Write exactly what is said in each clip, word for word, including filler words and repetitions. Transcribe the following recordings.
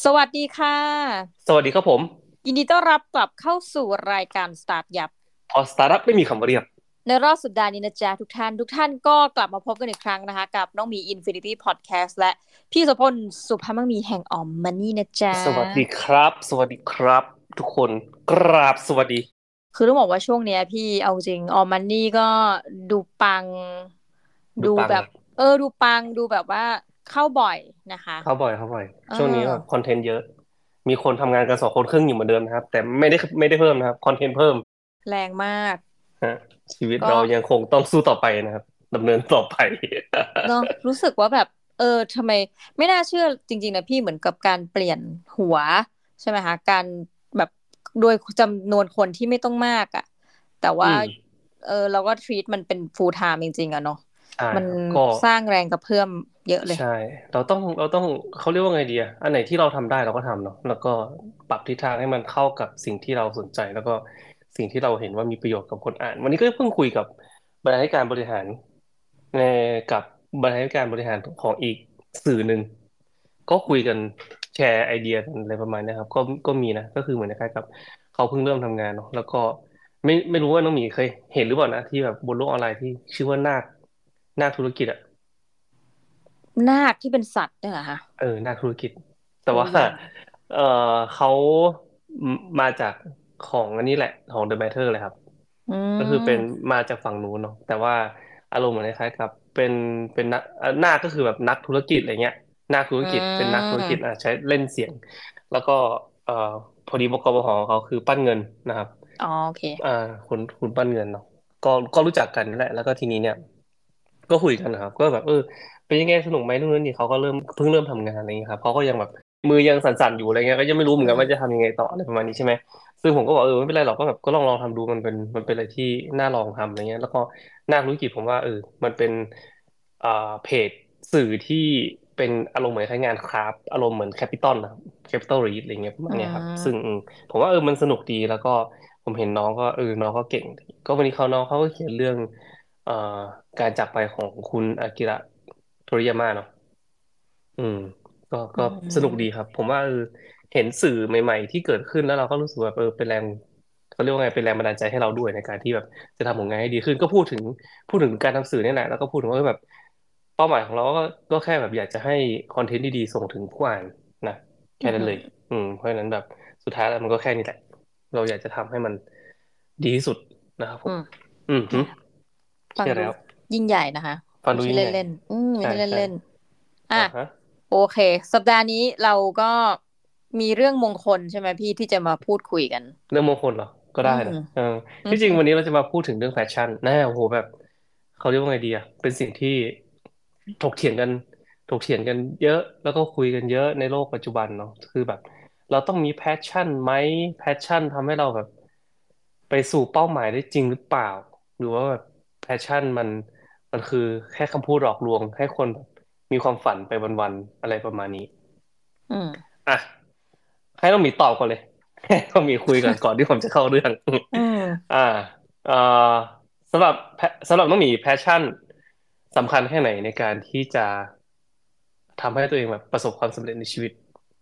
สวัสดีค่ะสวัสดีครับผมยินดีต้อนรับกลับเข้าสู่รายการสตาร์ทยับพอสตาร์ทอัพไม่มีคำว่าเรียบในรอบสัปดาห์นี้นะจ๊ะทุกท่านทุกท่านก็กลับมาพบกันอีกครั้งนะคะกับน้องหมี Infinity Podcast และพี่โสพลสุภาพมั่งมีแห่งออมมันนี่นะจ๊ะสวัสดีครับสวัสดีครับทุกคนกราบสวัสดีคือต้องบอกว่าช่วงเนี้ยพี่เอาจริงออมมันนี่ก็ดูปังดูแบบดูปังอะเออดูปังดูแบบว่าเข้าบ่อยนะคะเข้าบ่อยเข้าบ่อยเออช่วงนี้แบบคอนเทนต์เยอะมีคนทำงานกันสองคนครึ่งอยู่เหมือนเดิมนะครับแต่ไม่ได้ไม่ได้เพิ่มนะครับคอนเทนต์เพิ่มแรงมากฮะชีวิตก็เรายังคงต้องสู้ต่อไปนะครับดำเนินต่อไปเนาะรู้สึกว่าแบบเออทำไมไม่น่าเชื่อจริงๆนะพี่เหมือนกับการเปลี่ยนหัวใช่ไหมคะการแบบโดยจำนวนคนที่ไม่ต้องมากอ่ะแต่อืว่ามเออเราก็ treat มันเป็น full time จริงๆอะเนาะใช่มันครับก็สร้างแรงกระเพื่อมเยอะเลยใช่เราต้องเราต้องเขาเรียกว่าไงดีอะอันไหนที่เราทำได้เราก็ทำเนาะแล้วก็ปรับทิศทางให้มันเข้ากับสิ่งที่เราสนใจแล้วก็สิ่งที่เราเห็นว่ามีประโยชน์กับคนอ่านวันนี้ก็เพิ่งคุยกับบรรณาธิการบริหารในกับบรรณาธิการบริหารของอีกสื่อหนึ่งก็คุยกันแชร์ไอเดียกันอะไรประมาณเนี้ยครับก็ก็มีนะก็คือเหมือนคล้ายๆกับเขาเพิ่งเริ่มทำงานเนาะแล้วก็ไม่ไม่รู้ว่าน้องหมีเคยเห็นหรือเปล่านะที่แบบบนโลกออนไลน์ที่ชื่อว่านาคนาคธุรกิจอะนาคที่เป็นสัตว์เนี่ยเหรอคะเออนักธุรกิจแต่โอ้ว่ายังเออเขามาจากของอันนี้แหละของ The Matter เลยครับอืก็คือเป็นมมาจากฝั่งนู้นเนาะแต่ว่าอารมณ์เหมือนคล้ายๆกับเป็นเป็นนักเอ่อหน้าก็คือแบบนักธุรกิจอะไรเงี้ยนักธุรอืกิจเป็นนักธุรกิจอ่ะมใช้เล่นเสียงแล้วก็เอ่อพอดีบกบหของเขาคือปั้นเงินนะครับอ๋อโอเคอ่าคุณคุณปั้นเงินเนาะก็ก็รู้จักกันนั่นแหละแล้วก็ทีนี้เนี่ยก็คุยกันนะครับก็แบบเออ เป็นยังไงสนุกไหมนู่นนี่เขาก็เริ่มเพิ่งเริ่มทำงานอะไรเงี้ยครับเขาก็ยังแบบมือยังสั่นๆอยู่อะไรเงี้ยก็ยังไม่รู้เหมือนกันว่าจะอืมทำยังไงต่ออะไรประมาณนี้ใช่ไหมซึ่งผมก็บอกเออไม่เป็นไรหรอกก็แบบก็ลองลองทำดูมันเป็นมันเป็นอะไรที่น่าลองทำอะไรเงี้ยแล้วก็น่าธุรกิจผมว่าเออมันเป็นอ่าเพจสื่อที่เป็นอารมณ์เหมือนใช้งานคราฟต์อารมณ์เหมือนแคปิตอลนะครับแคปิตอลรีดอะไรเงี้ยประมาอืณเนี้ยครับซึ่งมอืมผมว่าเออมันสนุกดีแล้วก็ผมเห็นน้องก็เออน้องก็เก่งก็วันนี้เขาน้องเขาก็เขียนเรื่องเอ่อการจากไปของคุณอากิระ โทริยาม่าเนาะอืมก็อืก็สนุกดีคมรับผมว่าเออเห็นสื่อใหม่ๆที่เกิดขึ้นแล้วเราก็รู้สึกว่าเออเป็นแรงเขาเรียกว่าไงเป็นแรงบันดาลใจให้เราด้วยในการที่แบบจะทำผลงานให้ดีขึ้นก็พูดถึงพูดถึงการทำสื่อนี่แหละแล้วก็พูดถึงว่าแบบเป้าหมายของเราก็ก็แค่แบบอยากจะให้คอนเทนต์ดีๆส่งถึงผู้อ่านนะอืแค่นั้นเลยมอืมเพราะฉะนั้นแบบสุดท้ายแล้วมันก็แค่นี้แหละเราอยากจะทำให้มันดีที่สุดนะครับผมอืมอืมฮึเนี่ย ฟังดูใช่แล้วยิ่งใหญ่นะคะไม่ฟังดูยิ่งใหญ่ใช่เล่นๆอืมไม่ใช่ใช่ใช่เล่นๆอ่ะอ่าฮะโอเคสัปดาห์นี้เราก็มีเรื่องมงคลใช่ไหมพี่ที่จะมาพูดคุยกันเรื่องมงคลเหรอก็อืได้มนะเอออืที่จริงวันนี้มเราจะมาพูดถึงเรื่องแฟชั่นแน่โอ้โหแบบเขาเรียกว่าไงดีอะเป็นสิ่งที่ถกเถียงกันถกเถียงกันเยอะแล้วก็คุยกันเยอะในโลกปัจจุบันเนาะคือแบบเราต้องมีแพชชั่นไหมแพชชั่นทำให้เราแบบไปสู่เป้าหมายได้จริงหรือเปล่าหรือว่าแบบแพชชั่นมันมันคือแค่คำพูดหลอกลวงให้คนแบบมีความฝันไปวันๆอะไรประมาณนี้อืมอ่ะ ให้ต้องมีตอบก่อนเลยให้ต้องมีคุยก่อนก่อนที่ผมจะเข้าเรื่องอืมอ่าเอ่อสำหรับแพสำหรับต้องมีแพชชั่นสำคัญแค่ไหนในการที่จะทำให้ตัวเองแบบประสบความสำเร็จในชีวิต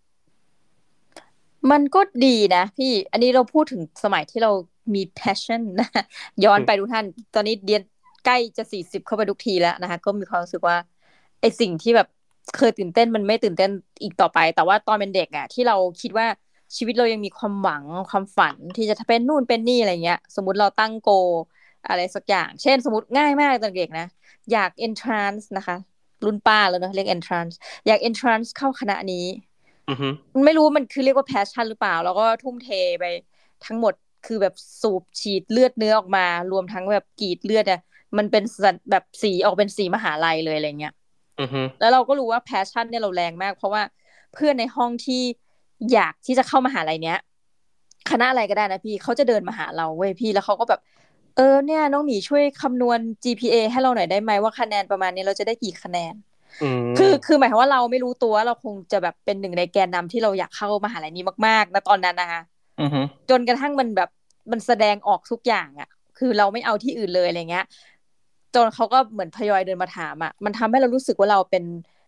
มันก็ดีนะพี่อันนี้เราพูดถึงสมัยที่เรามี passion นะย้อนอืมไปทุกท่านตอนนี้เดียนใกล้จะสี่สิบเข้าไปทุกทีแล้วนะคะก็มีความรู้สึกว่าไอสิ่งที่แบบเคยตื่นเต้นมันไม่ตื่นเต้นอีกต่อไปแต่ว่าตอนเป็นเด็กอะที่เราคิดว่าชีวิตเรายังมีความหวังความฝันที่จะเป็นนู่นเป็นนี่อะไรเงี้ยสมมุติเราตั้งโกอะไรสักอย่างเช่นสมมติง่ายมากตอนเด็กนะอยาก entrance นะคะรุ่นป้าแล้วเนอะเรียก entrance อยาก entrance เข้าคณะนี้อือฮึไม่รู้มันคือเรียกว่าแพชชั่นหรือเปล่าแล้วก็ทุ่มเทไปทั้งหมดคือแบบสูบฉีดเลือดเนื้อออกมารวมทั้งแบบกรีดเลือดอ่ะมันเป็นสัตว์แบบสีออกเป็นสีมหาลัยเลยอะไรเงี้ยอือฮึแล้วเราก็รู้ว่าแพชชั่นเนี่ยเราแรงมากเพราะว่าเพื่อนในห้องที่อยากที่จะเข้ามหาลัยเนี้ยคณะอะไรก็ได้นะพี่เขาจะเดินมาหาเราเว้ยพี่แล้วเขาก็แบบเออเนี่ยน้องหมีช่วยคำนวณ จี พี เอ ให้เราหน่อยได้ไหมว่าคะแนนประมาณนี้เราจะได้กี่คะแนนอืคือคือหมมายความว่าเราไม่รู้ตัวเราคงจะแบบเป็นหนึ่งในแกนนำที่เราอยากเข้ามหาลัยนี้มากๆนะตอนนั้นนะคะอือฮึจนกระทั่งมันแบบมันแสดงออกทุกอย่างอ่ะคือเราไม่เอาที่อื่นเลยอะไรเงี้ยจนเขาก็เหมือนทยอยเดินมาถามอ่ะมันทำให้เรารู้สึกว่าเราเป็น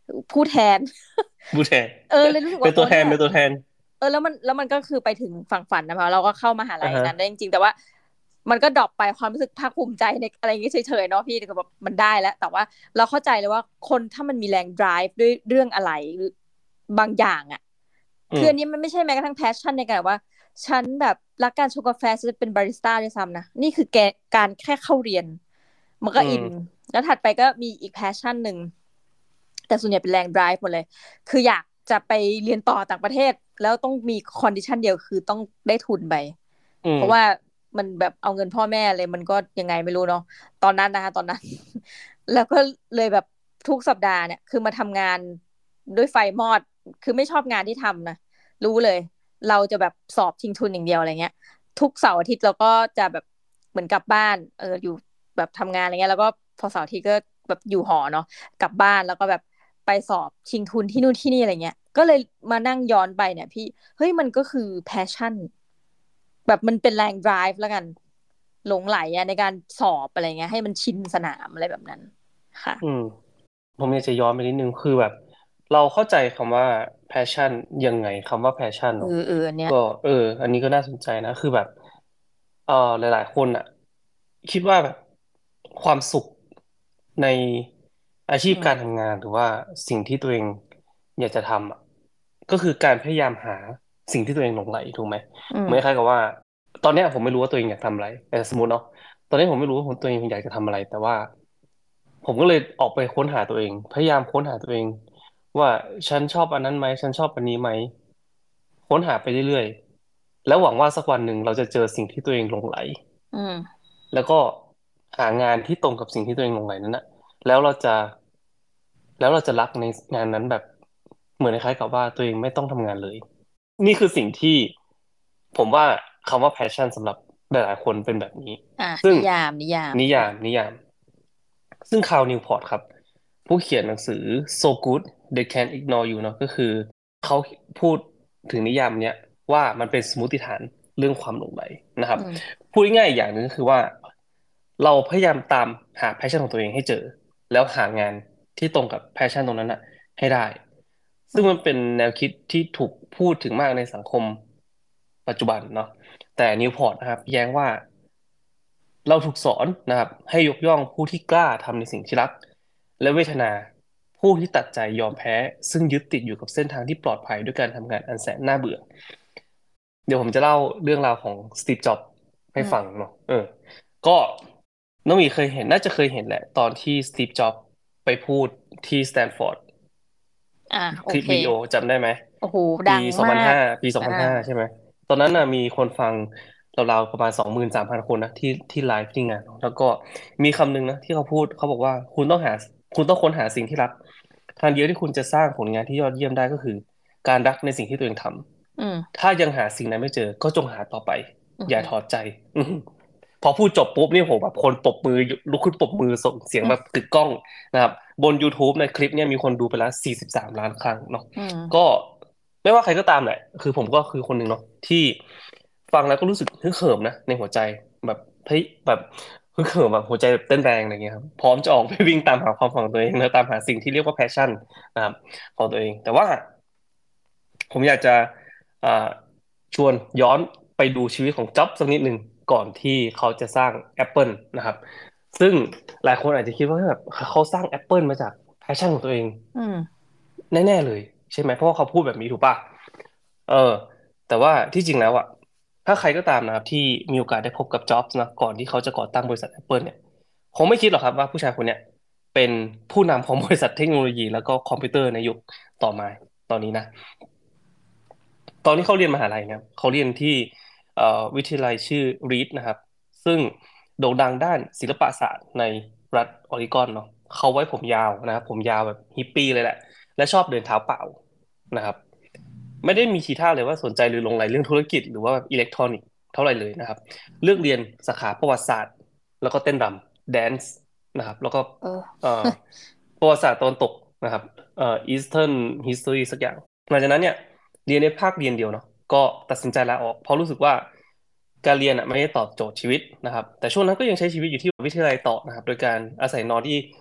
ผู้แทนบูแทนเออเลยรู้สึกเป็นตัวแทนว่าโอ้เนี่ยเป็นตัวแทนเออแล้วมันแล้วมันก็คือไปถึงฝั่งฝันนะเพราะเราก็เข้ามหาลัอ่าฮะยนั้นได้จริงๆแต่ว่ามันก็ดรอปไปความรู้สึกภาคภูมิใจในอะไรอย่างเงี้ยเฉยๆเนาะพี่แต่แบบมันได้แล้วแต่ว่าเราเข้าใจเลยว่าคนถ้ามันมีแรง drive ด้วยเรื่องอะไรหรือบางอย่างอ่ะคืออันนี้อืมมันไม่ใช่แม้กระทั่ง passion ในการว่าฉันแบบรักการชงกาแฟฉันจะเป็นบาริสต้าด้วยซ้ำนะนี่คือแกการแค่เข้าเรียนมันก็อืมอินแล้วถัดไปก็มีอีก passion หนึ่งแต่ส่วนใหญ่เป็นแรง drive หมดเลย คืออยากจะไปเรียนต่อต่างประเทศแล้วต้องมีคอนดิชันเดียวคือต้องได้ทุนไปอืมเพราะว่ามันแบบเอาเงินพ่อแม่เลยมันก็ยังไงไม่รู้เนาะตอนนั้นนะคะตอนนั้นแล้วก็เลยแบบทุกสัปดาห์เนี่ยคือมาทำงานด้วยไฟมอดคือไม่ชอบงานที่ทำนะรู้เลยเราจะแบบสอบชิงทุนอย่างเดียวอะไรเงี้ยทุกเสาร์อาทิตย์เราก็จะแบบเหมือนกลับบ้านเอออยู่แบบทำงานอะไรเงี้ยแล้วก็พอเสาร์อาทิตย์ก็แบบอยู่หอเนาะ กลับบ้านแล้วก็แบบไปสอบชิงทุนที่นู่นที่นี่อะไรเงี้ยก็เลยมานั่งย้อนไปเนี่ยพี่เฮ้ยมันก็คือแพชชั่นแบบมันเป็นแรง drive แล้วกันหลงไหลอะในการสอบอะไรเงี้ยให้มันชินสนามอะไรแบบนั้นค่ะอืม ผมอยากจะย้อนไปนิดนึงคือแบบเราเข้าใจคำว่า passion ยังไงคำว่า passion เออเนาะเอออันเนี้ยก็เอออันนี้ก็น่าสนใจนะคือแบบเออหลายๆคนอ่ะคิดว่าแบบความสุขในอาชีพการอืมทำงานหรือว่าสิ่งที่ตัวเองอยากจะทำอ่ะก็คือการพยายามหาสิ่งที่ตัวเองหลงใหลถูกไหมอืมเหมือนคล้ายกับว่าตอนเนี้ยผมไม่รู้ว่าตัวเองอยากทำอะไรแต่สมมติเนาะ ตอนนี้ผมไม่รู้ว่าผมตัวเองอยากจะทำอะไรแต่ว่าผมก็เลยออกไปค้นหาตัวเองพยายามค้นหาตัวเองว่าฉันชอบอันนั้นไหมฉันชอบอันนี้ไหมค้นหาไปเรื่อยๆแล้วหวังว่าสักวันหนึ่งเราจะเจอสิ่งที่ตัวเองหลงใหลอืมแล้วก็หางานที่ตรงกับสิ่งที่ตัวเองหลงใหลนั้นนะแล้วเราจะแล้วเราจะรักในงานนั้นแบบเหมือนคล้ายๆกับว่าตัวเองไม่ต้องทำงานเลยนี่คือสิ่งที่ผมว่าคำว่า passion สำหรับหลายๆคนเป็นแบบนี้อ่ะซึ่งนิยามนิยามนิยามนิยามซึ่งคาร์ลนิวพอร์ตครับผู้เขียนหนังสือ So Good They Can't Ignore You เนาะก็คือเขาพูดถึงนิยามเนี้ยว่ามันเป็นสมมติฐานเรื่องความหลงใหลนะครับอืมพูดง่ายๆอย่างหนึ่งก็คือว่าเราพยายามตามหาแพชชั่นของตัวเองให้เจอแล้วหางานที่ตรงกับแพชชั่นตรงนั้นอะให้ได้อืมซึ่งมันเป็นแนวคิดที่ถูกพูดถึงมากในสังคมปัจจุบันเนาะแต่นิวพอร์ตนะครับแย้งว่า เราถูกสอนนะครับให้ยกย่องผู้ที่กล้าทำในสิ่งที่รักและเวทนาผู้ที่ตัดใจยอมแพ้ซึ่งยึดติดอยู่กับเส้นทางที่ปลอดภัยด้วยการทำงานอันแสนน่าเบื่อเดี๋ยวผมจะเล่าเรื่องราวของสตีฟจ็อบส์ให้อืมฟังเนาะเออก็น้องหมีเคยเห็นน่าจะเคยเห็นแหละตอนที่สตีฟจ็อบส์ไปพูดที่สแตนฟอร์ดอ่ะโอเคคลิปวิดีโอจำได้ไหมโอ้โหดัปีงมากสองพันห้าปีสองอ่าพันห้าใช่ไหมตอนนั้นน่ะมีคนฟังราวๆประมาณสองหมื่นสามพันคนนะที่ที่ไลฟ์ที่งานแล้วก็มีคำหนึ่งนะที่เขาพูดเขาบอกว่าคุณต้องหาคุณต้องค้นหาสิ่งที่รักทางเดียวที่คุณจะสร้างผลงานที่ยอดเยี่ยมได้ก็คือการรักในสิ่งที่ตัวเองทอืมำถ้ายังหาสิ่งนั้นไม่เจอก็จงหาต่อไปอือย่าถอดมใจอือหือพอพูดจบปุ๊บนี่ผมแบบคนปรบมือลุกขึ้นปรบมือส่งเสียงอืมแบบกึกก้องนะครับบน YouTube ในคลิปเนี่ยมีคนดูไปแล้วสี่สิบสามล้านครั้งเนาะอืมก็ไม่ว่าใครก็ตามแหละคือผมก็คือคนหนึ่งเนาะที่ฟังแล้วก็รู้สึกฮึกเหิมนะในหัวใจแบบเฮ้ยแบบฮึกเหิมแบบหัวใจแบบเต้นแรงอะไรเงี้ยครับพร้อมจะออกไปวิ่งตามหาความฝันของตัวเองแล้วตามหาสิ่งที่เรียกว่าแพชชั่นนะครับของตัวเองแต่ว่าผมอยากจะอ่าชวนย้อนไปดูชีวิตของจ็อบสักนิดหนึ่งก่อนที่เขาจะสร้าง Apple นะครับซึ่งหลายคนอาจจะคิดว่าแบบเขาสร้าง Apple มาจากแพชชั่นของตัวเองอืมแน่ๆเลยใช่ไหมเพราะว่าเขาพูดแบบนี้ถูกป่ะเออแต่ว่าที่จริงแล้วอ่ะถ้าใครก็ตามนะครับที่มีโอกาสได้พบกับจ็อบส์นะก่อนที่เขาจะก่อตั้งบริษัท Apple เนี่ยคงไม่คิดหรอกครับว่าผู้ชายคนเนี้ยเป็นผู้นำของบริษัทเทคโนโลยีแล้วก็คอมพิวเตอร์ในยุคต่อมาตอนนี้นะ ตอนที่เขาเรียนมหาลัยเนี่ยเขาเรียนที่เอ่อวิทยาลัยชื่อรีดนะครับซึ่งโด่งดังด้านศิลปศาสตร์ในรัฐออริกอนเนาะเขาไว้ผมยาวนะครับผมยาวแบบฮิปปี้เลยแหละและชอบเดินเท้าเปล่านะครับไม่ได้มีทีท่าเลยว่าสนใจหรือหลงใหลเรื่องธุรกิจหรือว่าแบบอิเล็กทรอนิกส์เท่าไหร่เลยนะครับเลือกเรียนสาขาประวัติศาสตร์แล้วก็เต้นรำแดนซ์นะครับแล้วก็เออเอ่อประวัติศาสตร์ตะวันตกนะครับเอ่อ Eastern History สักอย่างหลังจากนั้นเนี่ย เรียนในภาคเรียนเดียวเนาะก็ตัดสินใจลาออกเพราะรู้สึกว่าการเรียนอ่ะไม่ได้ตอบโจทย์ชีวิตนะครับแต่ช่วงนั้นก็ยังใช้ชีวิตอยู่ที่วิทยาลัยต่อนะครับโดยการอาศัยนอนที่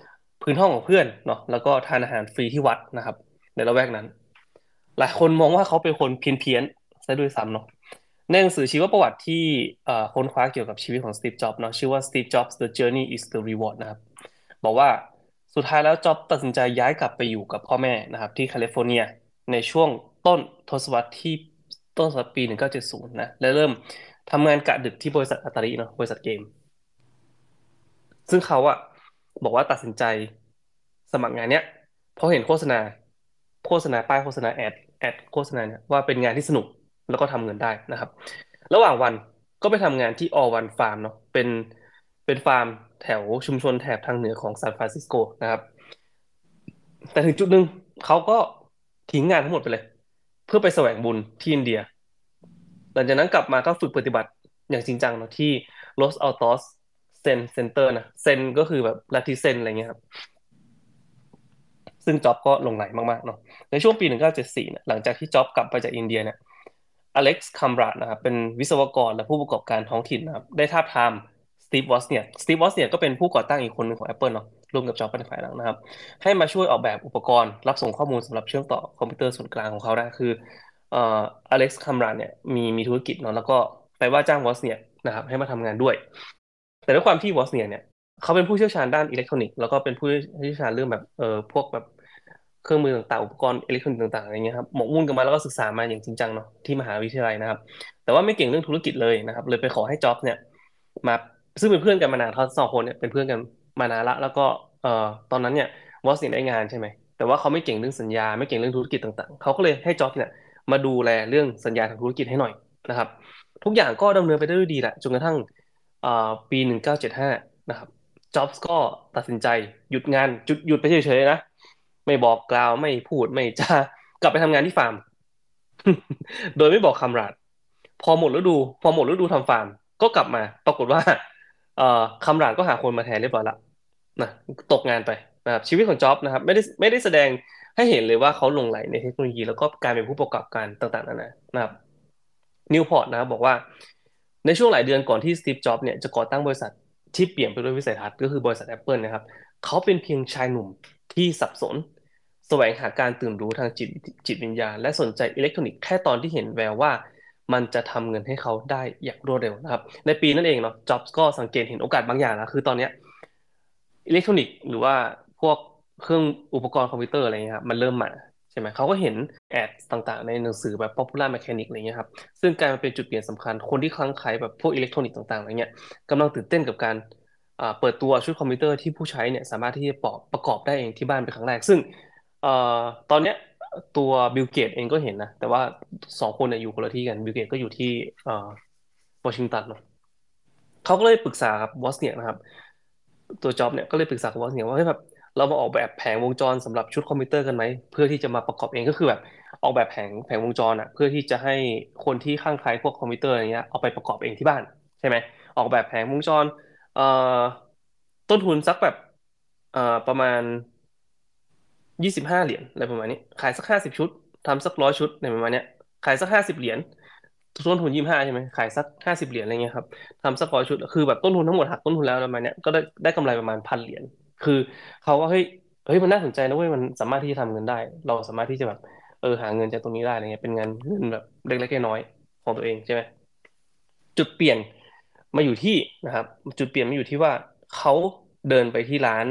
พื้นห้องของเพื่อนเนาะแล้วก็ทานอาหารฟรีที่วัดนะครับในละแวกนั้นหลายคนมองว่าเขาเป็นคนเพี้ยนๆซะด้วยซ้ำเนาะในหนังสือชีวประวัติที่เอ่อค้นคว้าเกี่ยวกับชีวิตของสตีฟจ็อบส์เนาะชื่อว่า Steve Jobs The Journey is the Reward นะครับบอกว่าสุดท้ายแล้วจ็อบตัดสินใจย้ายกลับไปอยู่กับพ่อแม่นะครับที่แคลิฟอร์เนียในช่วงต้นทศวรรษที่ต้นทศวรรษปีหนึ่งเก้าเจ็ดศูนย์นะและเริ่มทำงานกะดึกที่บริษัทอัตาริเนาะบริษัทเกม ซึ่งเขาอะบอกว่าตัดสินใจสมัครงานเนี้ยเพราะเห็นโฆษณาโฆษณาป้ายโฆษณาแอดแอดโฆษณาเนี่ยว่าเป็นงานที่สนุกแล้วก็ทำเงินได้นะครับระหว่างวันก็ไปทำงานที่ All One Farm เนาะเป็นเป็นฟาร์มแถวชุมชนแถบทางเหนือของซานฟรานซิสโกนะครับแต่ถึงจุดหนึ่งเขาก็ทิ้งงานทั้งหมดไปเลยเพื่อไปแสวงบุญที่อินเดียหลังจากนั้นกลับมาก็ฝึกปฏิบัติอย่างจริงจังเนาะที่ Los Altos Zen Center นะเซนก็คือแบบลัทธิเซนอะไรเงี้ยครับ ซึ่งจ็อบก็หลงใหลมากๆเนาะในช่วงปีหนึ่งเก้าเจ็ดสี่เนี่ยหลังจากที่จ็อบกลับไปจากอินเดียเนี่ยอเล็กซ์คัมบรัดนะครับเป็นวิศวกรและผู้ประกอบการท้องถิ่นนะครับได้ทาบทามสตีฟวอสเนี่ยสตีฟวอสเนี่ยก็เป็นผู้ก่อตั้งอีกคนหนึ่งของ Apple เนาะร่วมกับจ็อบเป็นฝ่ายหลังนะครับให้มาช่วยออกแบบอุปกรณ์รับส่งข้อมูลสำหรับเชื่อมต่อคอมพิวเตอร์ส่วนกลางของเขาได้คือเอ่ออเล็กซ์คัมบรัดเนี่ยมีมีธุรกิจเนาะแล้วก็ไปว่าจ้างวอสเนี่ยนะครับให้มาทำงานด้วยแต่ด้วยความที่วอสเนี่ยเนี่ย เขาเป็นผู้เชี่ยวชาญด้านอิเล็กทรอนิกส์แล้วก็เป็นผู้เชี่ยวชาญเรื่องแบบเออพวกแบบเครื่องมือต่างๆอุปกรณ์อิเล็กทรอนิกส์ต่างๆอะไรเงี้ยครับหมกมุ่นกันมาแล้วก็ศึกษามาอย่างจริงจังเนาะที่มหาวิทยาลัยนะครับแต่ว่าไม่เก่งเรื่องธุรกิจเลยนะครับเลยไปขอให้จ็อบเนี่ยมาซึ่งเป็นเพื่อนกันมานานเขาสองคนเนี่ยเป็นเพื่อนกันมานานละแล้วก็เอ่อตอนนั้นเนี่ยวอสเนี่ยได้งานใช่ไหมแต่ว่าเขาไม่เก่งเรื่องสัญญาไม่เก่งเรื่องธุรกิจต่างๆเขาก็เลยให้จ็อบเนี่ยมาดูแลเรื่องสัญญาทางธุรกิจให้หน่อยนะครับทุกอย่างก็ดำเนินไปได้ด้วยดีแหละจนกระทั่งเอ่อปีหนึ่งเก้าเจ็ดห้านะครับ จ็อบส์ก็ตัดสินใจหยุดงานจุดหยุดไปเฉยๆนะไม่บอกกล่าวไม่พูดไม่จากลับไปทำงานที่ฟาร์มโดยไม่บอกคำราดพอหมดฤดูพอหมดฤดูทำฟาร์มก็กลับมาปรากฏว่าเอ่อคำราดก็หาคนมาแทนเรียบร้อยละนะตกงานไปนะครับชีวิตของจ็อบนะครับไม่ได้ไม่ได้แสดงให้เห็นเลยว่าเขาหลงใหลในเทคโนโลยีแล้วก็การเป็นผู้ประกอบการต่างๆนานานะครับ นิวพอร์ตนะครับบอกว่าในช่วงหลายเดือนก่อนที่สตีฟจ็อบส์เนี่ยจะก่อตั้งบริษัทที่เปลี่ยนไปด้วยวิสัยทัศน์ก็คือบริษัท Apple นะครับเขาเป็นเพียงชายหนุ่มที่สับสนแสวงหาการตื่นรู้ทางจิตจิตวิญญาณและสนใจอิเล็กทรอนิกส์แค่ตอนที่เห็นแววว่ามันจะทำเงินให้เขาได้อย่างรวดเร็วนะครับในปีนั้นเองเนาะจ็อบส์ก็สังเกตเห็นโอกาสบางอย่างนะคือตอนเนี้ยอิเล็กทรอนิกส์หรือว่าพวกเครื่องอุปกรณ์คอมพิวเตอร์อะไรเงี้ยครับมันเริ่มมาใช่ไหมเขาก็เห็นแอดต่างๆในหนังสือแบบ Popular Mechanics อะไรเงี้ยครับ ซึ่งกลายมาเป็นจุดเปลี่ยนสำคัญคนที่คลั่งไคล้แบบพวกอิเล็กทรอนิกส์ต่างๆอะไรเงี้ยกำลังตื่นเต้นกับการอ่าเปิดตัวชุดคอมพิวเตอร์ที่ผู้ใช้เนี่ยสามารถที่จะประประกอบได้เองที่บ้านเป็นครั้งแรกซึ่งเอ่อตอนเนี้ยตัวบิลเกตเองก็เห็นนะแต่ว่าสองคนเนี่ยอยู่คนละที่กันบิลเกตก็อยู่ที่เอ่อวอชิงตันเนาะ เขาก็เลยปรึกษากับวอสเนียนะครับตัวจ็อบเนี่ยก็เลยปรึกษากับวอสเนียว่าเฮ้ยแบบเรามาออกแบบแผงวงจรสำหรับชุดคอมพิวเตอร์กันไหมเพื่อที่จะมาประกอบเองก็คือแบบออกแบบแผงแผงวงจรอ่ะเพื่อที่จะให้คนที่ข้างใครพวกคอมพิวเตอร์อะไรเงี้ยเอาไปประกอบเองที่บ้านใช่ไหมออกแบบแผงวงจรเอ่อต้นทุนสักแบบเอ่อประมาณยี่สิบห้าเหรียญอะไรประมาณนี้ขายสักห้าสิบชุดทำสักร้อยชุดในประมาณเนี้ยขายสักห้าสิบเหรียญต้นทุนยี่สิบห้าใช่ไหมขายสักห้าสิบเหรียญอะไรเงี้ยครับ ทำสักร้อยชุดคือแบบต้นทุนทั้งหมดหักต้นทุนแล้วประมาณเนี้ยก็ได้ได้กำไรประมาณพันเหรียญคือเขาก็เฮ้ยเฮ้ยมันน่าสนใจนะเว้ยมันสามารถที่จะทำเงินได้เราสามารถที่จะแบบเออหาเงินจากตรงนี้ได้อะไรเงี้ยเป็นเงินเงินแบบเล็กๆน้อยๆของตัวเองใช่ไหมจุดเปลี่ยนมาอยู่ที่นะครับจุดเปลี่ยนมาอยู่ที่ว่าเขาเดินไปที่ร้าน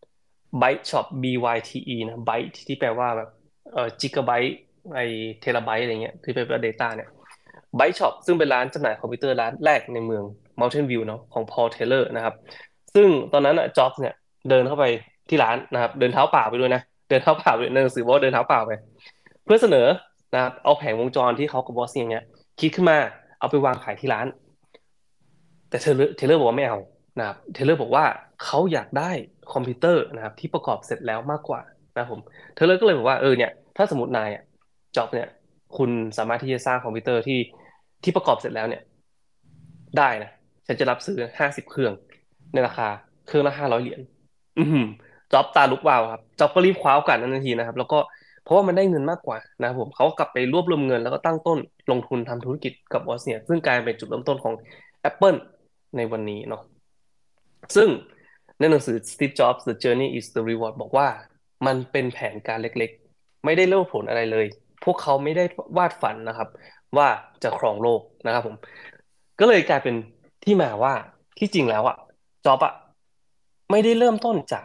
Byte Shop B Y T E นะ Byte ที่แปลว่าแบบเอ่อจิกะไบต์ไอเทราไบต์อะไรเงี้ยที่เป็น Data เนี่ย ไบต์ช็อปซึ่งเป็นร้านจำหน่ายคอมพิวเตอร์ร้านแรกในเมือง Mountain View เนาะของ Paul Taylor นะครับซึ่งตอนนั้นอ่ะจ็อบส์เนี่ยเดินเข้าไปที่ร้านนะครับเดินเท้าเปล่าไปด้วยนะเดินเท้าเปล่าไปในหนังสือบอกว่าเดินเท้าเปล่าไปเพื่อเสนอนะครับเอาแผงวงจรที่เขากับบอสเนี่ยเนี่ยคิดขึ้นมาเอาไปวางขายที่ร้าน แต่เทเลอร์เทเลอร์บอกว่าไม่เอานะครับเทเลอร์บอกว่าเขาอยากได้คอมพิวเตอร์นะครับที่ประกอบเสร็จแล้วมากกว่านะครับผมเทเลอร์ก็เลยบอกว่าเออเนี่ยถ้าสมมตินายอ่ะจ็อบเนี่ยคุณสามารถที่จะสร้างคอมพิวเตอร์ที่ที่ประกอบเสร็จแล้วเนี่ยได้นะฉันจะรับซื้อห้าสิบเครื่องในราคาเครื่องละห้าร้อยเหรียญอือหือจ็อบตาลุกวาวครับจ็อบก็รีบคว้าโอกาสนั้นทันทีนะครับแล้วก็เพราะว่ามันได้เงินมากกว่านะครับผมเขากลับไปรวบรวมเงินแล้วก็ตั้งต้นลงทุนทำธุรกิจกับวอสเนี่ยซึ่งกลายเป็นจุดเริ่มต้นของ Apple ในวันนี้เนาะซึ่งในในหนังสือ Steve Jobs The Journey is the Reward บอกว่ามันเป็นแผนการเล็กๆไม่ได้เล่าผลอะไรเลยพวกเขาไม่ได้วาดฝันนะครับว่าจะครองโลกนะครับผมก็เลยกลายเป็นที่มาว่าที่จริงแล้วอ่ะจ็อบอ่ะไม่ได้เริ่มต้นจาก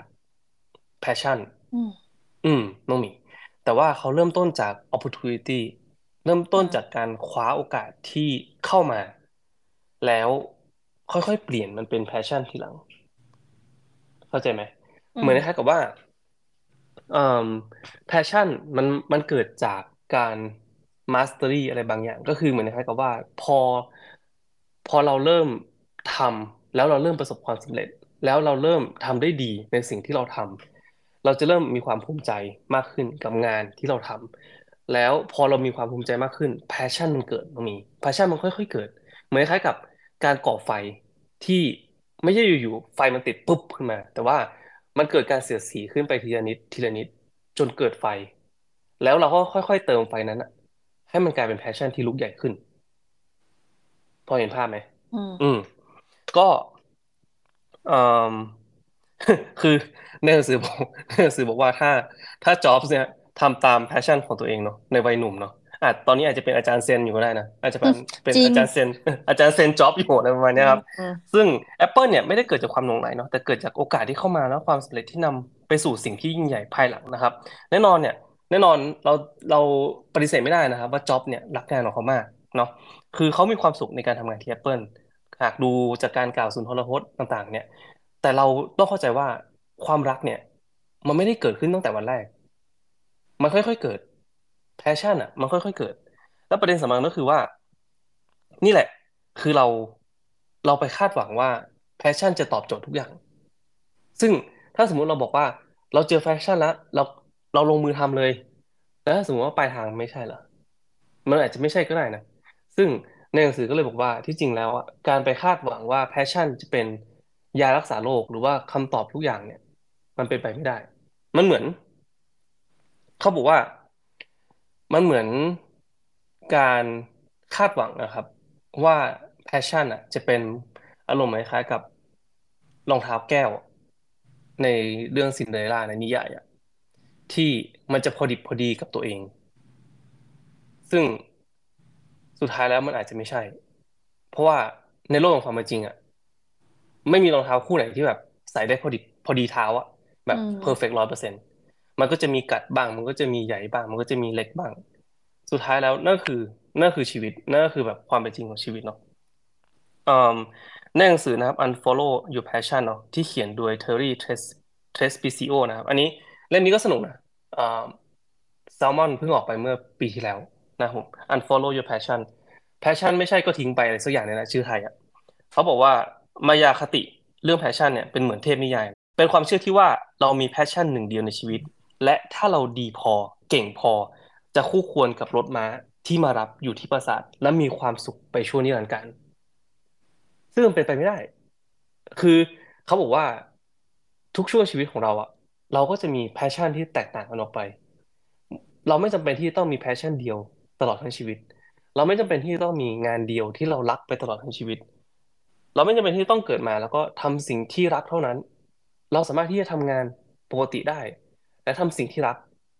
passion อืมอืมน้องหมีแต่ว่าเขาเริ่มต้นจาก opportunity เริ่มต้นจากอืมการคว้าโอกาสที่เข้ามาแล้วค่อยๆเปลี่ยนมันเป็น passion ทีหลังเข้าใจไหมเหมือนคล้ายอืมๆกับว่า เอ่อ passion มันมันเกิดจากการ mastery อะไรบางอย่างก็คือเหมือนคล้ายๆกับว่าพอพอเราเริ่มทำแล้วเราเริ่มประสบความสำเร็จแล้วเราเริ่มทำได้ดีในสิ่งที่เราทำเราจะเริ่มมีความภูมิใจมากขึ้นกับงานที่เราทำแล้วพอเรามีความภูมิใจมากขึ้น passion มันเกิดมันมี passion มันค่อยๆเกิดเหมือนคล้ายๆกับการก่อไฟที่ไม่ใช่อยู่ๆไฟมันติดปุ๊บขึ้นมาแต่ว่า มันเกิดการเสียดสีขึ้นไปทีละนิดทีละนิดจนเกิดไฟแล้วเราก็ค่อยๆเติมไฟนั้นอะให้มันกลายเป็นแพชชั่นที่ลุกใหญ่ขึ้นพอเห็นภาพไหมอืมอืมก็เอ่อ คือในหนังสือบอกในหนังสือบอกว่าถ้าถ้าจ็อบส์เนี่ยทำตามแพชชั่นของตัวเองเนาะในวัยหนุ่มเนาะอาจตอนนี้อาจจะเป็นอาจารย์เซนอยู่ก็ได้นะอาจจะเป็นเป็นจริงอาจารย์เซนอาจารย์เซนจ็อบอยู่อะไรประมาณอืเนี้ยครับมซึ่ง Apple เนี่ยไม่ได้เกิดจากความหลงใหลเนาะแต่เกิดจากโอกาสที่เข้ามาแล้วความสำเร็จที่นำไปสู่สิ่งที่ยิ่งใหญ่ภายหลังนะครับแน่นอนเนี่ยแน่นอนเราเราปฏิเสธไม่ได้นะครับว่าจ็อบเนี่ยรักงานของเขามากเนาะคือเขามีความสุขในการทำงานที่ Apple หากดูจากการกล่าวสุนทรพจน์ต่างๆเนี่ย แต่เราต้องเข้าใจว่าความรักเนี่ยมันไม่ได้เกิดขึ้นตั้งแต่วันแรกมันค่อยๆเกิดแพชชั่นอ่ะมันค่อยๆเกิดแล้วประเด็นสำคัญก็คือว่านี่แหละคือเราเราไปคาดหวังว่าแพชชั่นจะตอบโจทย์ทุกอย่างซึ่งถ้าสมมุติเราบอกว่าเราเจอแพชชั่นแล้วเราเราลงมือทำเลยแล้วถ้าสมมติว่าปลายทางไม่ใช่ล่ะมันอาจจะไม่ใช่ก็ได้นะซึ่งในหนังสือก็เลยบอกว่าที่จริงแล้วอ่ะการไปคาดหวังว่าแพชชั่นจะเป็น ยารักษาโรคหรือว่าคำตอบทุกอย่างเนี่ยมันเป็นไปไม่ได้ มันเหมือนเขาบอกว่ามันเหมือนการคาดหวังนะครับว่า passion อ่ะจะเป็นอารมณ์คล้ายๆกับรองเท้าแก้วในเรื่องซินเดอเรลล่าในนิยายอ่ะที่มันจะพอดิบพอดีกับตัวเองซึ่งสุดท้ายแล้วมันอาจจะไม่ใช่เพราะว่าในโลกของความเป็นจริงอ่ะ ไม่มีรองเท้าคู่ไหนที่แบบใส่ได้พอดีพอดีเท้าอะแบอืบเพอร์เฟกมต์ร้อยเปอร์เซ็นต์มันก็จะมีกัดบ้างมันก็จะมีใหญ่บ้างมันก็จะมีเล็กบ้างสุดท้ายแล้วนั่นคือนั่นคือชีวิตนั่นก็คือแบบความเป็นจริงของชีวิตเนาะ เอ่มในหนังสือนะครับ Unfollow Your Passion เนาะที่เขียนโดย Terry Tres- Trespicio นะครับอันนี้เล่มนี้ก็สนุกนะเอ่อแซลมอนเพิ่งออกไปเมื่อปีที่แล้วนะครับผม Unfollow Your Passion Passion ไม่ใช่ก็ทิ้งไปอะไรสักอย่างเนี่ยนะชื่อไทยอ่ะเขาบอกว่ามายาคติเรื่อง Passion เนี่ยเป็นเหมือนเทพนิยายเป็นความเชื่อที่ว่าเรามี Passion หนึ่งเดียวในชีวิตและถ้าเราดีพอเก่งพอจะคู่ควรกับรถม้าที่มารับอยู่ที่ปราสาทและมีความสุขไปชั่วนิรันดร์กาล ซึ่งมันเป็นไปไม่ได้ คือเขาบอกว่าทุกช่วงชีวิตของเราอะเราก็จะมีแพชชั่นที่แตกต่างกันออกไป เราไม่จำเป็นที่ต้องมีแพชชั่นเดียวตลอดทั้งชีวิต เราไม่จำเป็นที่ต้องมีงานเดียวที่เรารักไปตลอดทั้งชีวิต เราไม่จำเป็นที่ต้องเกิดมาแล้วก็ทำสิ่งที่รักเท่านั้น เราสามารถที่จะทำงานปกติได้และทำสิ่งที่รัก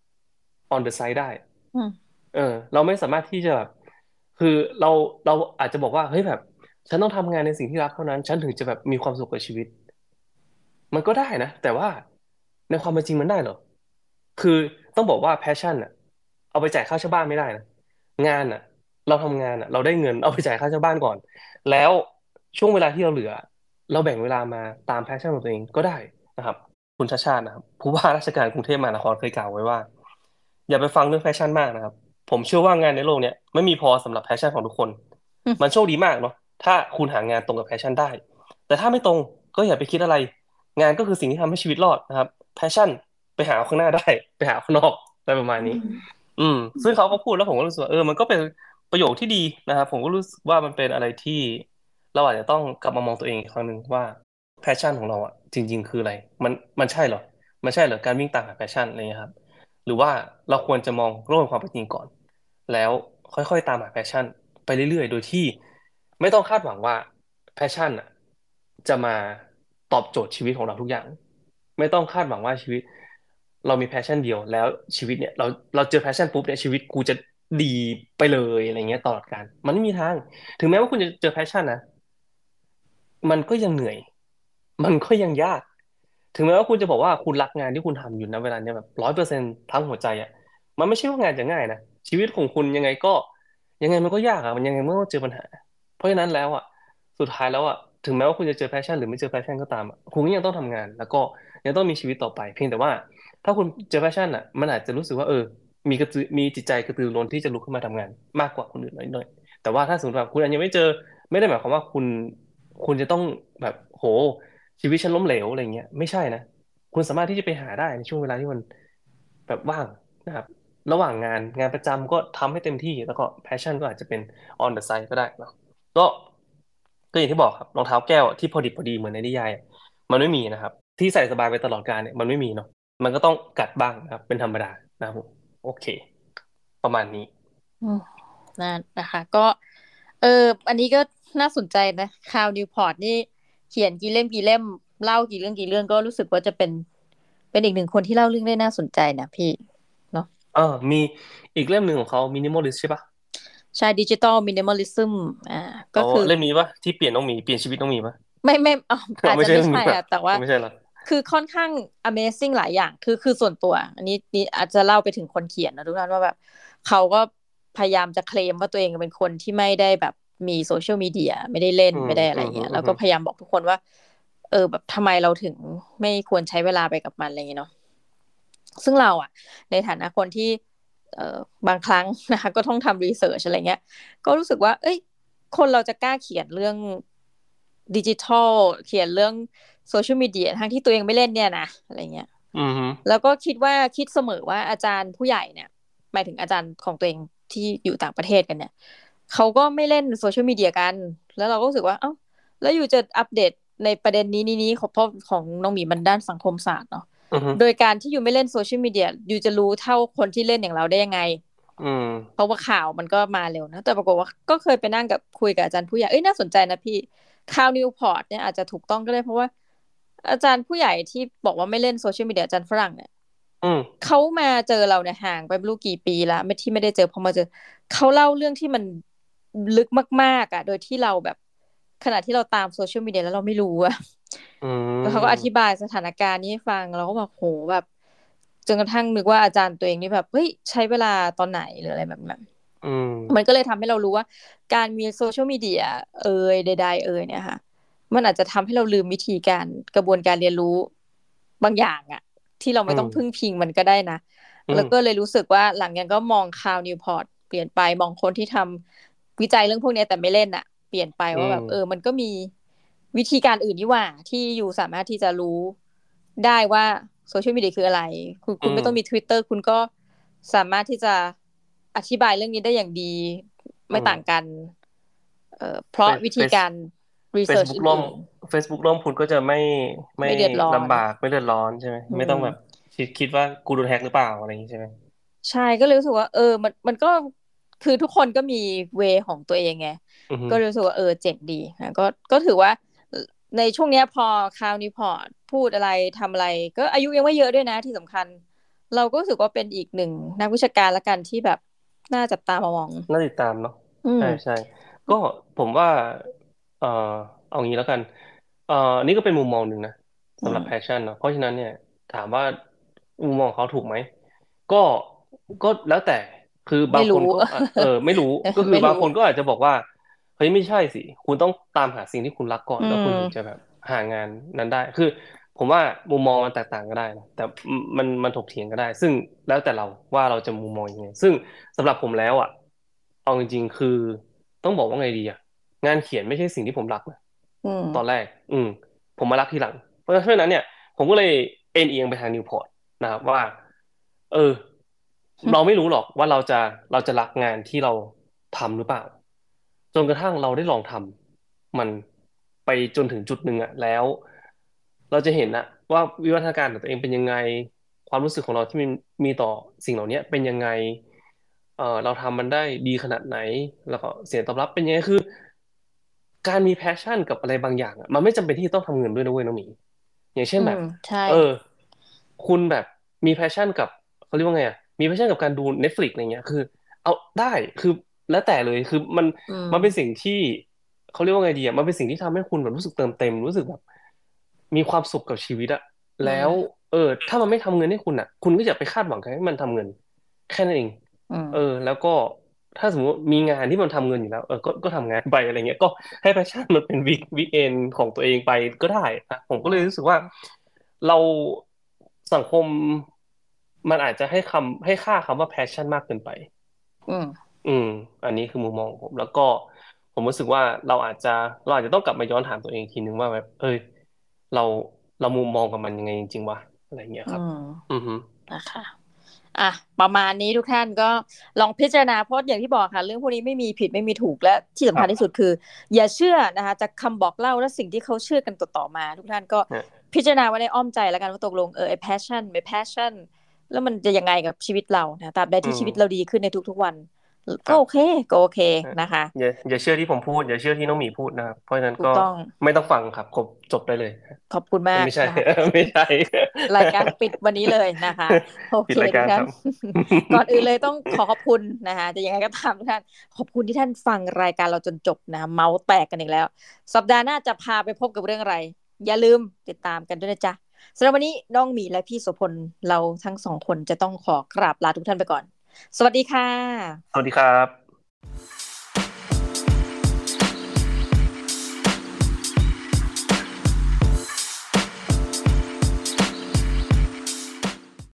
on the side ได้อืมเออเราไม่สามารถที่จะแบบคือเราเราอาจจะบอกว่าเฮ้ยแบบฉันต้องทำงานในสิ่งที่รักเท่านั้นฉันถึงจะแบบมีความสุขกับชีวิตมันก็ได้นะแต่ว่าในความเป็นจริงมันได้เหรอคือต้องบอกว่าแพชชั่นอ่ะเอาไปจ่ายค่าเช่าบ้านไม่ได้นะงานอ่ะเราทำงานอ่ะเราได้เงินเอาไปจ่ายค่าเช่าบ้านก่อนแล้วช่วงเวลาที่เราเหลือเราแบ่งเวลามาตามแพชชั่นของตัวเองก็ได้นะครับ คุณชาติชาตินะครับผู้ว่าราชการกรุงเทพมหานครเคยกล่าวไว้ว่าอย่าไปฟังเรื่องแฟชั่นมากนะครับผมเชื่อว่างานในโลกเนี้ยไม่มีพอสำหรับแพชชั่นของทุกคนอืมมันโชคดีมากเนาะถ้าคุณหางานตรงกับแพชชั่นได้แต่ถ้าไม่ตรงก็อย่าไปคิดอะไรงานก็คือสิ่งที่ทำให้ชีวิตรอดนะครับแพชชั่นไปหาเอาข้างหน้าได้ไปหาเอาข้างนอกอะไรประมาณนี้อืมซึ่งเขาก็พูดแล้วผมก็รู้สึกว่าเออมันก็เป็นประโยคที่ดีนะครับผมก็รู้สึกว่ามันเป็นอะไรที่เราอาจจะต้องกลับมามองตัวเองอีกครั้งหนึ่งว่า แพชชั่นของเราอ่ะจริงๆคืออะไรมันมันใช่เหรอมันใช่เหรอการวิ่งตามหาแพชชั่นอะไรเงี้ยครับหรือว่าเราควรจะมองโลกแห่งความเป็นจริงก่อนแล้วค่อยๆตามหาแพชชั่นไปเรื่อยๆโดยที่ไม่ต้องคาดหวังว่าแพชชั่นอ่ะจะมาตอบโจทย์ชีวิตของเราทุกอย่างไม่ต้องคาดหวังว่าชีวิตเรามีแพชชั่นเดียวแล้วชีวิตเนี่ยเราเราเจอแพชชั่นปุ๊บเนี่ยชีวิตกูจะดีไปเลยอะไรเงี้ยตลอดกาลมันไม่มีทางถึงแม้ว่าคุณจะเจอแพชชั่นนะ มันก็ยังเหนื่อย มันก็ยังยาก ถึงแม้ว่าคุณจะบอกว่าคุณรักงานที่คุณทำอยู่นะเวลาเนี้ยแบบร้อยเปอร์เซ็นต์ทั้งหัวใจอ่ะมันไม่ใช่ว่างานจะง่ายนะชีวิตของคุณยังไงก็ยังไงมันก็ยากอ่ะมันยังไงมันก็ต้องเจอปัญหาเพราะฉะนั้นแล้วอ่ะสุดท้ายแล้วอ่ะถึงแม้ว่าคุณจะเจอแพชชั่นหรือไม่เจอแพชชั่นก็ตามอ่ะคุณก็ยังต้องทำงานแล้วก็ยังต้องมีชีวิตต่อไปเพียงแต่ว่าถ้าคุณเจอแพชชั่นอ่ะมันอาจจะรู้สึกว่าเออมีกระตือมีจิตใจกระตือรือร้นที่จะลุกขึ้นมาทำงานมากกว่าคนอื่นหน่อยๆแต่ว่าถ้าสมมติว่าคุณยังไม่เจอ ไม่ได้หมายความว่าคุณคุณจะต้องแบบโหชีวิตฉันล้มเหลวอะไรเงี้ยไม่ใช่นะคุณสามารถที่จะไปหาได้ในช่วงเวลาที่มันแบบว่างนะครับระหว่างงานงานประจำก็ทำให้เต็มที่แล้วก็แพชชั่นก็อาจจะเป็น on the side ก็ได้เนาะก็ก็อย่างที่บอกครับรองเท้าแก้วที่พอดิบพอดีเหมือนในนิยายอะมันไม่มีนะครับที่ใส่สบายไปตลอดกาลเนี่ยมันไม่มีเนาะมันก็ต้องกัดบ้างนะครับเป็นธรรมดานะครับผมโอเคประมาณนี้อืมนั่นนะคะก็เอออันนี้ก็น่าสนใจนะคาวนิวพอร์ตนี่เขียนกี่เล่มกี่เล่มเล่ากี่เรื่องกี่เรื่องก็รู้สึกว่าจะเป็นเป็นอีกหนึ่งคนที่เล่าเรื่องได้น่าสนใจนะพี่เนาะเออมีอีกเล่มหนึ่งของเขา minimalist ใช่ปะใช่ดิจิตอลมินิมอลิซึมอ่าก็อ๋อคือเล่มนี้ปะที่เปลี่ยนน้องหมีเปลี่ยนชีวิตน้องหมีปะไม่ไม่อ๋อ อาจไม่ใช่จะไม่ใช่เรื่องนี้ปะอะแต่ว่าไม่ใช่หรอคือค่อนข้าง Amazing หลายอย่างคือคือส่วนตัวอันนี้นี่อาจจะเล่าไปถึงคนเขียนนะทุกท่านว่าแบบเขาก็พยายามจะเคลมว่าตัวเองเป็นคนที่ไม่ได้แบบมีโซเชียลมีเดียไม่ได้เล่นอืมไม่ได้อะอืไรเงี้ยแล้วมอืมก็พยายามบอกทุกคนว่าเออแบบทำไมเราถึงไม่ควรใช้เวลาไปกับมันอะไรเงี้ยเนาะซึ่งเราอะในฐานะคนที่เอ่อบางครั้งนะคะก็ต้องทำรีเสิร์ชอะไรเงี้ยก็รู้สึกว่าเอ้ยคนเราจะกล้าเขียนเรื่อง ดิจิทัลเขียนเรื่องโซเชียลมีเดียทั้งที่ตัวเองไม่เล่นเนี่ยนะอะไรเงี้ยอืมแล้วก็คิดว่าคิดเสมอว่าอาจารย์ผู้ใหญ่เนี่ยหมายถึงอาจารย์ของตัวเองที่อยู่ต่างประเทศกันเนี่ยเขาก็ไม่เล่นโซเชียลมีเดียกันแล้วเราก็รู้สึกว่าเอ้าแล้วอยู่จะอัปเดตในประเด็นนี้นี้นี้ของเพราะของน้องหมีมันด้านสังคมศาสตร์เนาะอืมโดยการที่อยู่ไม่เล่นโซเชียลมีเดียอยู่จะรู้เท่าคนที่เล่นอย่างเราได้ยังไงอืมเพราะว่าข่าวมันก็มาเร็วนะแต่ปรากฏว่าก็เคยไปนั่งกับคุยกับอาจารย์ผู้ใหญ่เอ้ยน่าสนใจนะพี่ข่าวนิวพอร์ตเนี่ยอาจจะถูกต้องก็ได้เพราะว่าอาจารย์ผู้ใหญ่ที่บอกว่าไม่เล่นโซเชียลมีเดียอาจารย์ฝรั่งเนี่ยอืมเขามาเจอเราเนี่ยห่างไปไม่รู้กี่ปีแล้วไม่ที่ไม่ได้เจอพอมาเจอเขาเล่าเรื่องที่มันลึกมากๆอ่ะโดยที่เราแบบขณะที่เราตามโซเชียลมีเดียแล้วเราไม่รู้อะอืแล้วเขาก็อธิมบายสถานการณ์นี้ให้ฟังเราก็แบบโหแบบจนกระทั่งนึกว่าอาจารย์ตัวเองนี่แบบเฮ้ยใช้เวลาตอนไหนหรืออะไรแบบนั้นอืมมันก็เลยทำให้เรารู้ว่าการมีโซเชียลมีเดียเอ่ยใดๆเอ่ยเนี่ยค่ะมันอาจจะทำให้เราลืมวิธีการกระบวนการเรียนรู้บางอย่างอะที่เราอืไม่ต้มองพึ่งพิงมันก็ได้นะอืมแล้วก็เลยรู้สึกว่าหลังจากก็มองข่าวนิวพอร์ตเปลี่ยนไปมองคนที่ทำวิจัยเรื่องพวกนี้แต่ไม่เล่นอะเปลี่ยนไปอืมว่าแบบเออมันก็มี วิธีการอื่นนี่หว่าที่อยู่สามารถที่จะรู้ได้ว่าโซเชียลมีเดียคืออะไรคุณอืมคุณไม่ต้องมี Twitter คุณก็สามารถที่จะอธิบายเรื่องนี้ได้อย่างดีอืมไม่ต่างกันเอ่อเพราะเฟซเฟซวิธีการรีเสิร์ชอเฟซบุ๊กล่มื่นเฟซบุ๊กล่มคุณก็จะไม่ไม่ๆไม่เดือดร้อนลำบากไม่เดือดร้อนใช่ไหมอืไม่ต้องแบบมคิดคิดว่ากูโดนแฮกหรือเปล่าอะไรอย่างนี้ใช่ไหมใช่ก็เลยรู้สึกว่าเออมันมันก็คือทุกคนก็มีเวของตัวเองไงอืมก็รู้สึกว่าเออเจ๋งดีนะก็ก็ถือว่าในช่วงเนี้ยพอคราวนี้พอพูดอะไรทำอะไรก็อายุยังไม่เยอะด้วยนะที่สำคัญ เราก็รู้สึกว่าเป็นอีกหนึ่งนักวิชาการละกันที่แบบน่าจับตามามองน่าติดตามเนาะอืมใช่ใช่ก็ผมว่าเอ่อเอางี้แล้วกันเอ่อนี่ก็เป็นมุมมองหนึ่งนะอืมสำหรับแพชชั่นเนาะเพราะฉะนั้นเนี่ยถามว่ามุมมองเขาถูกไหมก็ก็แล้วแต่คือบางคนไม่รู้ก็อ่ะเออไม่รู้ ก็คือไม่รู้บางคนก็อาจจะบอกว่าเฮ้ยไม่ใช่สิคุณต้องตามหาสิ่งที่คุณรักก่อนอืแล้วคุณถึงจะมแบบหางานนั้นได้คือผมว่ามุมมองมันแตกต่างก็ได้นะแต่มันมันถกเถียงก็ได้ซึ่งแล้วแต่เราว่าเราจะมุมมองยังไงซึ่งสำหรับผมแล้วอ่ะเอาจริงๆคือต้องบอกว่าไงดีอ่ะงานเขียนไม่ใช่สิ่งที่ผมรักนะอืมตอนแรกอืมผมมารักทีหลังเพราะฉะนั้นเนี่ยผมก็เลยเอ็นเอียงไปทางนิวพอร์ตนะครับว่าเออเราไม่รู้หรอกว่าเราจะเราจะรักงานที่เราทำหรือเปล่าจนกระทั่งเราได้ลองทำมันไปจนถึงจุดหนึ่งอะแล้วเราจะเห็นอะว่าวิวัฒนาการของตัวเองเป็นยังไงความรู้สึกของเราที่มีมีต่อสิ่งเหล่านี้เป็นยังไงเออเราทำมันได้ดีขนาดไหนแล้วก็เสียงตอบรับเป็นยังไงคือการมี passion กับอะไรบางอย่างอ่ะมันไม่จำเป็นที่จะต้องทำเงินด้วยนะเว้ยน้องหมีอย่างเช่นอืมแบบใช่เออคุณแบบมี passion กับเขาเรียกว่าไงอ่ะมี passion กับการดู Netflix อะไรเงี้ยคือเอาได้คือแล้วแต่เลยคือมันอืมมันเป็นสิ่งที่เขาเรียกว่าไงดีอ่ะมันเป็นสิ่งที่ทำให้คุณแบบรู้สึกเติมเต็มรู้สึกแบบมีความสุขกับชีวิตอะอืแล้วมเออถ้ามันไม่ทำเงินให้คุณอ่ะคุณก็อย่าไปคาดหวังให้มันทำเงินแค่นั้นเองอืมเออแล้วก็ถ้าสมมติมีงานที่มันทำเงินอยู่แล้วเออก็ก็ทำงานไปอะไรเงี้ยก็ให้แพชชั่นมันเป็นวีควีคเอนของตัวเองไปก็ได้นะผมก็อืมเลยรู้สึกว่าเราสังคมมันอาจจะให้คำให้ค่าคำว่าแพชชั่นมากเกินไปอืมอืมอันนี้คือมุมมองของผมแล้วก็ผมรู้สึกว่าเราอาจจะเราอาจจะต้องกลับมาย้อนถามตัวเองอีกทีนึงว่าแบบเอ้ยเราเรามุมมองกับมันยังไงจริงๆวะอะไรเงี้ยอืครับมอือฮึนะคะอ่ะประมาณนี้ทุกท่านก็ลองพิจารณาเพราะอย่างที่บอกค่ะเรื่องพวกนี้ไม่มีผิดไม่มีถูกและที่คสำรับคัญที่สุดคืออย่าเชื่อนะคะจากคำบอกเล่าและสิ่งที่เขาเชื่อกันต่อๆมาทุกท่านก็เนี่ยพิจารณาไว้ในอ้อมใจแล้วกันว่าตกลงเออไอ้ passion ไม่ passion แล้วมันจะยังไงกับชีวิตเรานะตราบใดอืมที่ชีวิตเราดีขึ้นในทุกๆวันครับก็โอเคก็โอเคนะคะอย่าอย่าเชื่อที่ผมพูดอย่าเชื่อที่น้องหมีพูดนะครับเพราะฉะนั้นก็ถูกต้องไม่ต้องฟังครับครบจบได้เลยขอบคุณมากไม่ใช่นะคะไม่ใช่รายการปิดวันนี้เลยนะคะโอปิเคทุกท่านดรายการครับก่อนอื่นเลยต้องขอขอบคุณนะคะจะยังไงก็ตามทุกท่านขอบคุณที่ท่านฟังรายการเราจนจบนะเมาส์แตกกันอีกแล้วสัปดาห์หน้าจะพาไปพบกับเรื่องอะไรอย่าลืมติดตามกันด้วยนะจ๊ะสำหรับวันนี้น้องหมีและพี่โสพลเราทั้งสองคนจะต้องขอกราบลาทุกท่านไปก่อนสวัสดีค่ะสวัสดีครับ